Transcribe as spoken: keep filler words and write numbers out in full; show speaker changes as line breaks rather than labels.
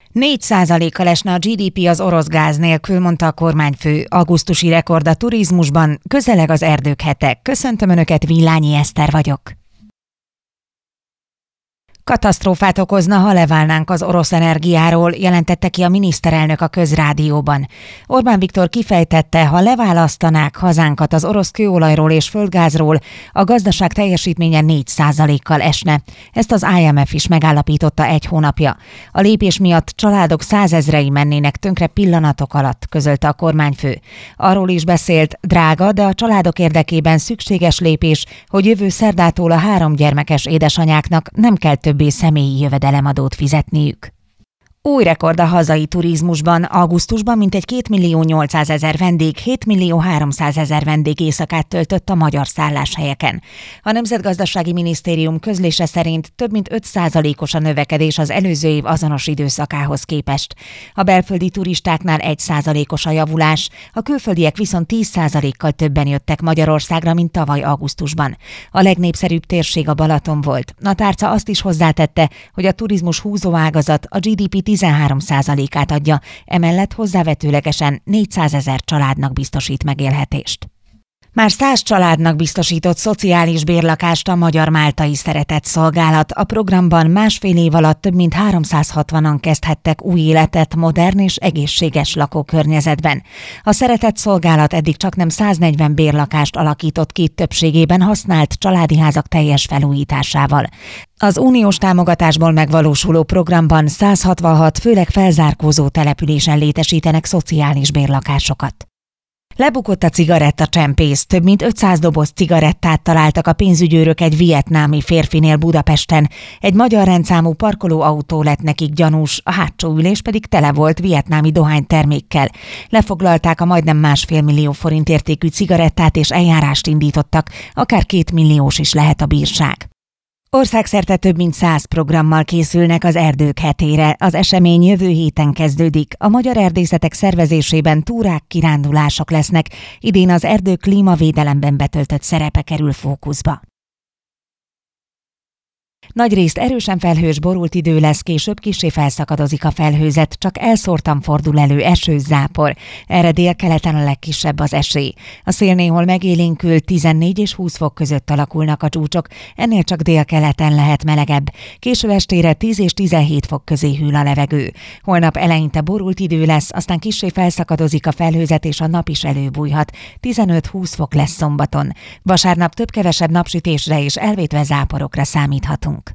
négy százalékkal esne a gé dé pé az orosz gáz nélkül, mondta a kormányfő. Augusztusi rekord a turizmusban, közeleg az erdők hete. Köszöntöm Önöket, Villányi Eszter vagyok. Katasztrófát okozna, ha leválnánk az orosz energiáról, jelentette ki a miniszterelnök a Közrádióban. Orbán Viktor kifejtette, ha leválasztanák hazánkat az orosz kőolajról és földgázról, a gazdaság teljesítménye négy százalékkal esne. Ezt az i em ef is megállapította egy hónapja. A lépés miatt családok százezrei mennének tönkre pillanatok alatt, közölte a kormányfő. Arról is beszélt, drága, de a családok érdekében szükséges lépés, hogy jövő szerdától a három gyermekes édesanyáknak nem kell többé személyi jövedelemadót fizetniük. Új rekord a hazai turizmusban. Augusztusban mintegy két millió nyolcszázezer vendég, hét millió háromszázezer vendég éjszakát töltött a magyar szálláshelyeken. A Nemzetgazdasági Minisztérium közlése szerint több mint öt százalékos a növekedés az előző év azonos időszakához képest. A belföldi turistáknál egy százalékos a javulás, a külföldiek viszont tíz százalékkal többen jöttek Magyarországra, mint tavaly augusztusban. A legnépszerűbb térség a Balaton volt. A tárca azt is hozzátette, hogy a turizmus húzóágazat a gé dé pé tizenhárom százalékát adja, emellett hozzávetőlegesen négyszázezer családnak biztosít megélhetést. Már száz családnak biztosított szociális bérlakást a Magyar Máltai Szeretett Szolgálat. A programban másfél év alatt több mint háromszázhatvanan kezdhettek új életet modern és egészséges lakókörnyezetben. A Szeretett Szolgálat eddig csaknem száznegyven bérlakást alakított ki, többségében használt családi házak teljes felújításával. Az uniós támogatásból megvalósuló programban száz hatvanhat főleg felzárkózó településen létesítenek szociális bérlakásokat. Lebukott a cigarettacsempész, több mint ötszáz doboz cigarettát találtak a pénzügyőrök egy vietnámi férfinél Budapesten. Egy magyar rendszámú parkolóautó lett nekik gyanús, a hátsó ülés pedig tele volt vietnámi dohánytermékkel. Lefoglalták a majdnem másfél millió forint értékű cigarettát és eljárást indítottak, akár két milliós is lehet a bírság. Országszerte több mint száz programmal készülnek az erdők hetére. Az esemény jövő héten kezdődik. A magyar erdészetek szervezésében túrák, kirándulások lesznek. Idén az erdő klímavédelemben betöltött szerepe kerül fókuszba. Nagyrészt erősen felhős, borult idő lesz, később kissé felszakadozik a felhőzet, csak elszórtan fordul elő eső, zápor. Erre délkeleten a legkisebb az esély. A szél néhol megélénkül, tizennégy és húsz fok között alakulnak a csúcsok, ennél csak délkeleten lehet melegebb. Késő estére tíz és tizenhét fok közé hűl a levegő. Holnap eleinte borult idő lesz, aztán kissé felszakadozik a felhőzet és a nap is előbújhat. tizenöt-húsz fok lesz szombaton. Vasárnap több-kevesebb napsütésre és elvétve záporokra számíthatunk.